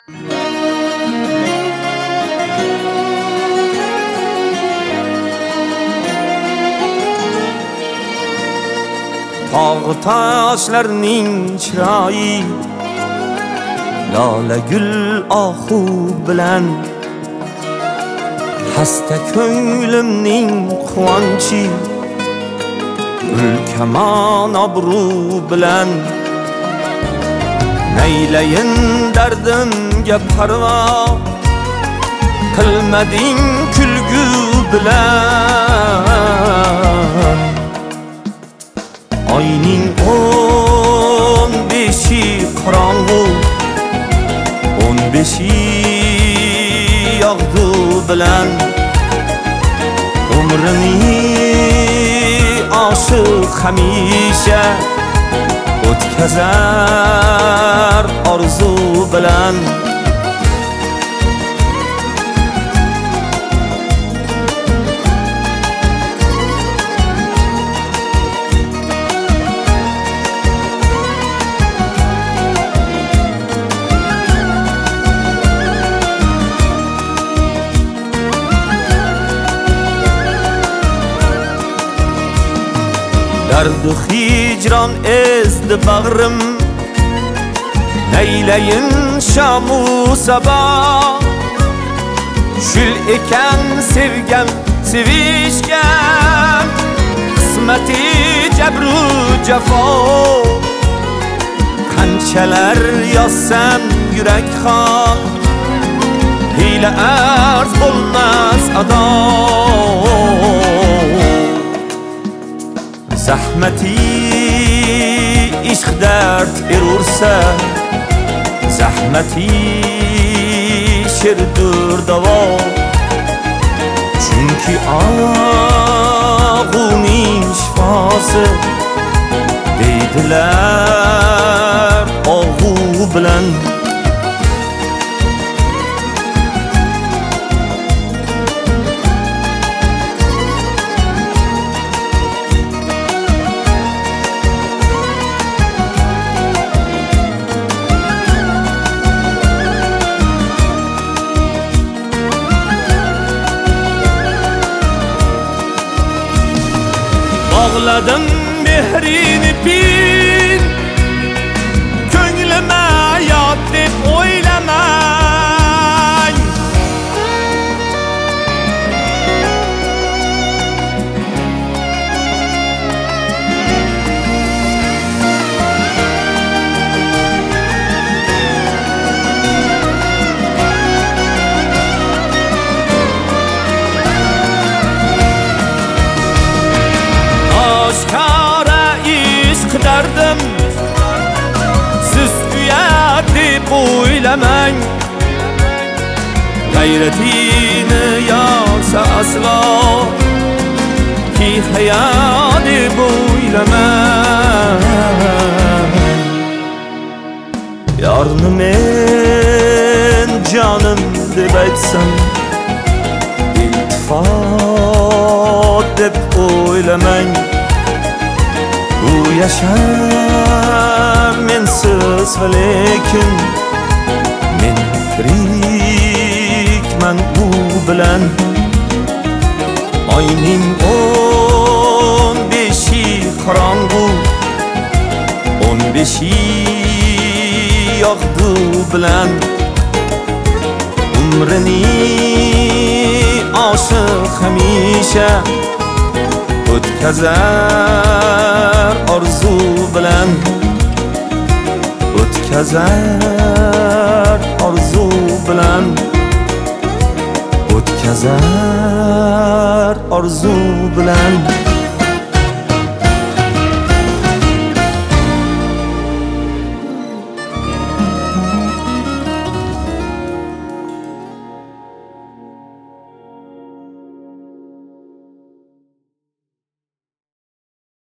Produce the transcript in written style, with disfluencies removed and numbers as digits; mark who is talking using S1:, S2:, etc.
S1: Tog' toshlarning chiroyi lola gul ohu bilan hasta ko'nglimning quvonchi gul kamon obro' bilan naylayin dardimga parvo qilmading kulgu bilan oyning 15 qorong'u 15 yog'du bilan umrini oshiq hamisha o'tkazar orzu bilan Dardu hicran ezdi bag'rim naylayin shamu sabah shul ekan sevgan sevishgan qismati jabru jafo qanchalar yozsam yurak xon hiyla arz bo'lmas ado zahmati ishq dard erursa zahmati sherdur davo chunki og'uning shifosi deydilar og'u bilan Ağladım mehrini pin Könlüme yat deb oylamay Dardım siz uyat deb o'ylamang g'ayratini yorsa aslo ki hayot deb o'ylamang yorni men jonim deb aytsam iltifot deb o'ylamang bu yashar mensiz lekin men tirikman u bilan oyning 15 qorong'u 15 yog'du bilan umrini oshiq hamisha o'tkazar orzu bilan o'tkazar orzu bilan o'tkazar orzu bilan